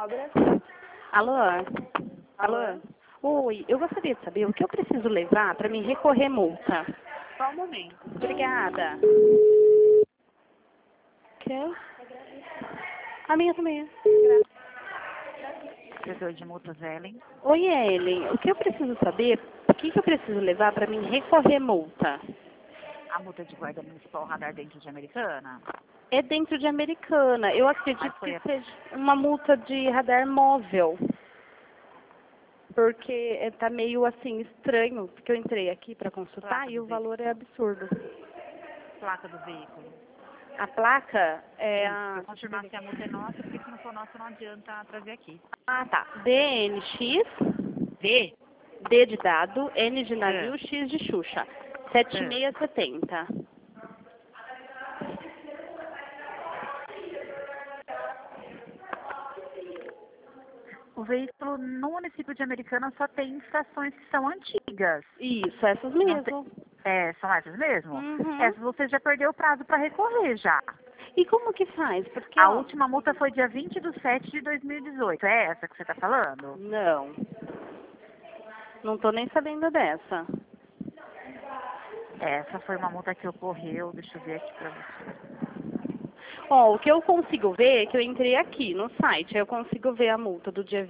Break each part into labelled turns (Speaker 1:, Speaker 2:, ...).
Speaker 1: obras.
Speaker 2: Alô? Alô? Oi, eu gostaria de saber o que eu preciso levar para me recorrer multa.
Speaker 1: Só um momento.
Speaker 2: Obrigada. Quer? A minha também.
Speaker 3: Setor de multas, Ellen.
Speaker 2: Oi, Ellen. O que eu preciso saber, o que eu preciso levar para me recorrer multa?
Speaker 3: A multa de guarda municipal radar dentro de Americana?
Speaker 2: É dentro de Americana. Eu acredito que seja uma multa de radar móvel. Porque tá meio assim estranho, porque eu entrei aqui para consultar e o valor é absurdo.
Speaker 3: Placa do veículo.
Speaker 2: A placa é
Speaker 3: Isso,
Speaker 2: a...
Speaker 3: pra confirmar se a multa é nossa, porque se não for nossa não adianta trazer aqui.
Speaker 2: Ah, tá. DNX,
Speaker 3: D?
Speaker 2: D de dado, N de navio, X de Xuxa. 7670.
Speaker 3: O veículo no município de Americana só tem infrações que são antigas.
Speaker 2: Isso, essas mesmo.
Speaker 3: São essas mesmo?
Speaker 2: Uhum.
Speaker 3: Essas você já perdeu o prazo para recorrer já.
Speaker 2: E como que faz? Porque,
Speaker 3: A última multa foi dia 20/7/2018. É essa que você está falando?
Speaker 2: Não. Não tô nem sabendo dessa.
Speaker 3: Essa foi uma multa que ocorreu, deixa eu ver aqui para você.
Speaker 2: Ó, o que eu consigo ver é que eu entrei aqui no site, aí eu consigo ver a multa do dia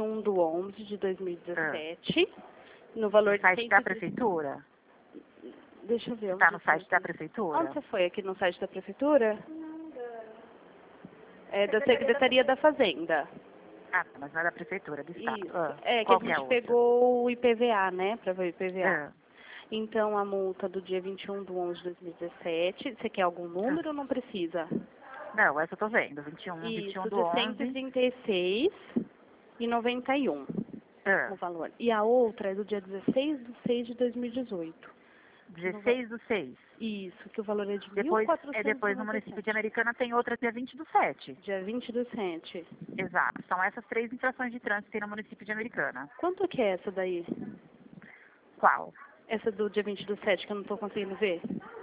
Speaker 2: 21/11/2017, no valor
Speaker 3: No site
Speaker 2: de...
Speaker 3: da prefeitura?
Speaker 2: Deixa eu ver.
Speaker 3: Está no site da prefeitura?
Speaker 2: Onde você foi? Aqui no site da prefeitura? É da Secretaria da Fazenda.
Speaker 3: Ah, mas não é da prefeitura, do estado.
Speaker 2: Isso.
Speaker 3: Ah,
Speaker 2: É que a
Speaker 3: qual
Speaker 2: gente
Speaker 3: é outra?
Speaker 2: pegou o IPVA, né? Pra ver o IPVA.
Speaker 3: Ah,
Speaker 2: Então, a multa do dia 21/11/2017. Você quer algum número ou não precisa?
Speaker 3: não, essa eu tô vendo. 21
Speaker 2: Isso,
Speaker 3: do
Speaker 2: de
Speaker 3: 11.
Speaker 2: 136,91
Speaker 3: Ah,
Speaker 2: o valor. E a outra é do dia 16/6/2018.
Speaker 3: 16/6.
Speaker 2: Isso, que o valor é de
Speaker 3: Depois,
Speaker 2: 1.497.
Speaker 3: depois no município de Americana tem outra dia 20/7.
Speaker 2: Dia 20/7.
Speaker 3: Exato. São essas 3 infrações de trânsito que tem no município de Americana.
Speaker 2: Quanto que é essa daí?
Speaker 3: Qual?
Speaker 2: Essa do dia 20/7 que eu não estou conseguindo ver?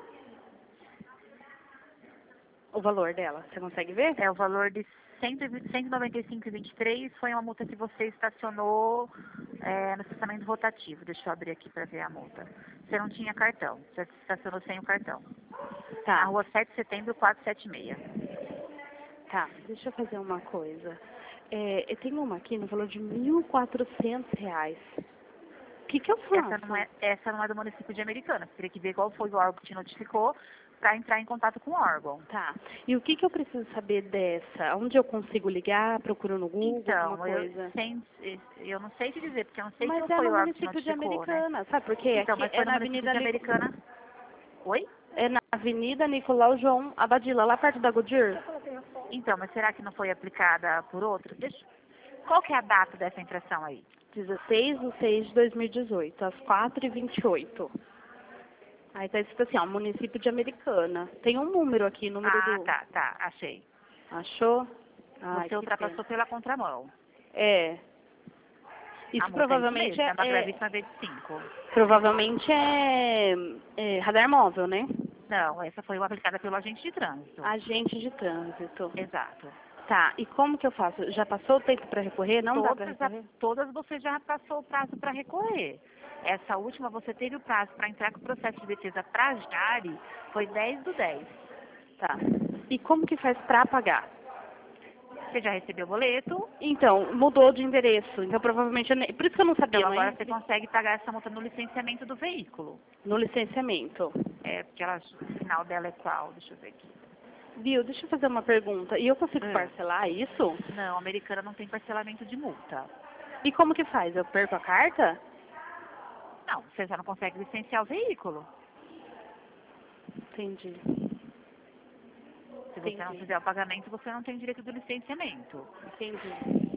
Speaker 2: O valor dela, você consegue ver?
Speaker 3: É o valor de 195,23. Foi uma multa que você estacionou no estacionamento rotativo. Deixa eu abrir aqui para ver a multa. Você não tinha cartão. Você estacionou sem o cartão.
Speaker 2: Tá.
Speaker 3: Na rua 7 de setembro, 476.
Speaker 2: Tá, deixa eu fazer uma coisa. Eu tenho uma aqui no valor de R$ 1.400. O que eu faço?
Speaker 3: Essa não é do município de Americana. Você teria que ver qual foi o órgão que te notificou para entrar em contato com o órgão.
Speaker 2: Tá. E o que eu preciso saber dessa? Onde eu consigo ligar? Procuro no Google,
Speaker 3: Então,
Speaker 2: alguma coisa?
Speaker 3: eu não sei te dizer, porque eu não sei
Speaker 2: Mas
Speaker 3: qual
Speaker 2: é
Speaker 3: foi
Speaker 2: no
Speaker 3: o órgão que te
Speaker 2: município de
Speaker 3: notificou, né?
Speaker 2: Americana, sabe por quê?
Speaker 3: Então,
Speaker 2: Aqui
Speaker 3: mas foi
Speaker 2: é
Speaker 3: no
Speaker 2: na
Speaker 3: município
Speaker 2: Avenida
Speaker 3: de Americana. Oi?
Speaker 2: É na Avenida Nicolau João Abadila, lá perto da Goodyear.
Speaker 3: Então, mas será que não foi aplicada por outro? Qual que é a data dessa infração aí?
Speaker 2: 16/6/2018, às 4h28. Aí tá escrito assim, ó, município de Americana. Tem um número aqui, número do...
Speaker 3: Tá, achei.
Speaker 2: Achou? Ai,
Speaker 3: Você ultrapassou pela contramão.
Speaker 2: É. Isso
Speaker 3: A multa
Speaker 2: provavelmente
Speaker 3: é uma gravíssima vezes 5.
Speaker 2: provavelmente é radar móvel, né?
Speaker 3: Não, essa foi uma aplicada pelo agente de trânsito.
Speaker 2: Agente de trânsito.
Speaker 3: Exato.
Speaker 2: Tá, e como que eu faço? Já passou o tempo para recorrer? Não dá para recorrer?
Speaker 3: Todas você já passou o prazo para recorrer. Essa última você teve o prazo para entrar com o processo de defesa para Jari, foi 10/10.
Speaker 2: Tá. E como que faz para pagar?
Speaker 3: Você já recebeu o boleto?
Speaker 2: Então, mudou de endereço. Então, provavelmente, por isso que eu não sabia.
Speaker 3: Então, agora você consegue pagar essa multa no licenciamento do veículo.
Speaker 2: No licenciamento.
Speaker 3: Porque o final dela é qual? Deixa eu ver aqui.
Speaker 2: Viu, deixa eu fazer uma pergunta. E eu consigo parcelar isso?
Speaker 3: Não, a Americana não tem parcelamento de multa.
Speaker 2: E como que faz? Eu perco a carta?
Speaker 3: Não, você já não consegue licenciar o veículo.
Speaker 2: Entendi.
Speaker 3: Se você não fizer o pagamento, você não tem direito do licenciamento.
Speaker 2: Entendi.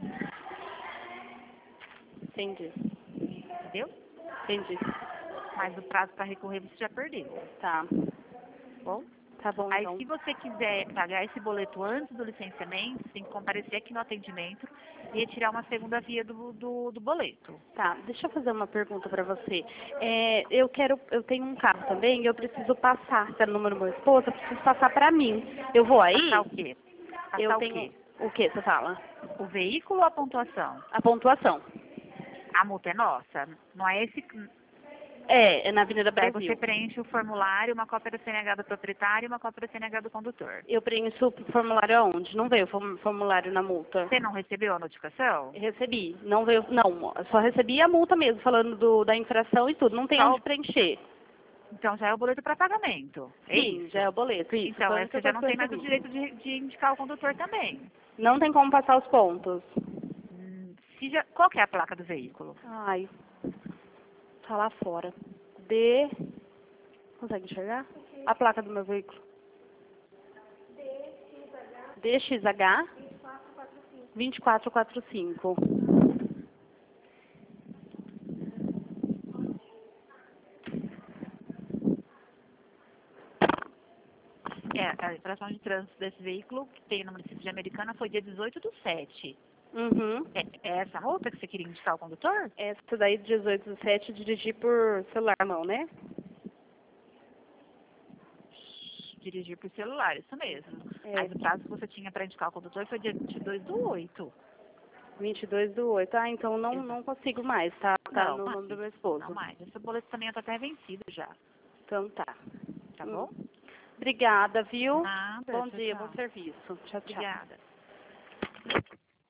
Speaker 3: Entendeu?
Speaker 2: Entendi.
Speaker 3: Mas o prazo para recorrer você já perdeu.
Speaker 2: Tá.
Speaker 3: Bom?
Speaker 2: Tá bom,
Speaker 3: Aí,
Speaker 2: então.
Speaker 3: se você quiser pagar esse boleto antes do licenciamento, você tem que comparecer aqui no atendimento e retirar uma segunda via do boleto.
Speaker 2: Tá, deixa eu fazer uma pergunta para você. Eu tenho um carro também e eu preciso passar, tá no número do meu esposo, eu preciso passar para mim. Eu vou aí?
Speaker 3: Passar o quê?
Speaker 2: O quê, você fala?
Speaker 3: O veículo ou a pontuação?
Speaker 2: A pontuação.
Speaker 3: A multa é nossa. Não é esse.
Speaker 2: É na Avenida
Speaker 3: Daí
Speaker 2: Brasil.
Speaker 3: você preenche o formulário, uma cópia da CNH do proprietário e uma cópia da CNH do condutor.
Speaker 2: Eu preencho o formulário aonde? Não veio o formulário na multa.
Speaker 3: Você não recebeu a notificação?
Speaker 2: Recebi. Não veio, não. Só recebi a multa mesmo, falando da infração e tudo. Não tem
Speaker 3: Só
Speaker 2: onde preencher.
Speaker 3: Então já é o boleto para pagamento. É
Speaker 2: Sim,
Speaker 3: isso?
Speaker 2: já é o boleto. Isso.
Speaker 3: Então,
Speaker 2: Foi a
Speaker 3: você
Speaker 2: única
Speaker 3: já
Speaker 2: coisa
Speaker 3: não
Speaker 2: que eu
Speaker 3: tem mais o
Speaker 2: recebi.
Speaker 3: direito de indicar o condutor também.
Speaker 2: Não tem como passar os pontos.
Speaker 3: Qual que é a placa do veículo?
Speaker 2: Ai, tá lá fora. D. Consegue enxergar? A placa do meu veículo. DXH 2445.
Speaker 3: A infração de trânsito desse veículo, que tem no município de Americana, foi dia 18/7.
Speaker 2: Uhum.
Speaker 3: É essa multa que você queria indicar o condutor?
Speaker 2: Essa daí, 18/7, dirigir por celular à mão, né?
Speaker 3: Dirigir por celular, isso mesmo.
Speaker 2: É.
Speaker 3: Mas o prazo que você tinha para indicar o condutor foi dia 22/8.
Speaker 2: 22/8. Ah, então não consigo mais, tá? Tá no nome do meu esposo.
Speaker 3: Não mais. Esse boleto também está até vencido já.
Speaker 2: Então tá.
Speaker 3: Tá bom?
Speaker 2: Obrigada, viu?
Speaker 3: Nada.
Speaker 2: Bom
Speaker 3: Tchau,
Speaker 2: dia,
Speaker 3: tchau.
Speaker 2: bom serviço. Tchau, tchau.
Speaker 3: Obrigada.